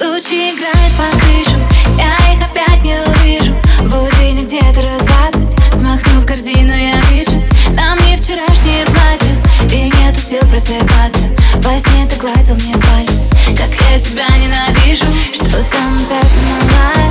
Тучи играют по крышам, я их опять не увижу. Будильник где-то раз 20, смахнув корзину, я вижу. На мне вчерашнее платье, и нету сил просыпаться. Во сне ты гладил мне пальцы, как я тебя ненавижу. Что там опять со мной?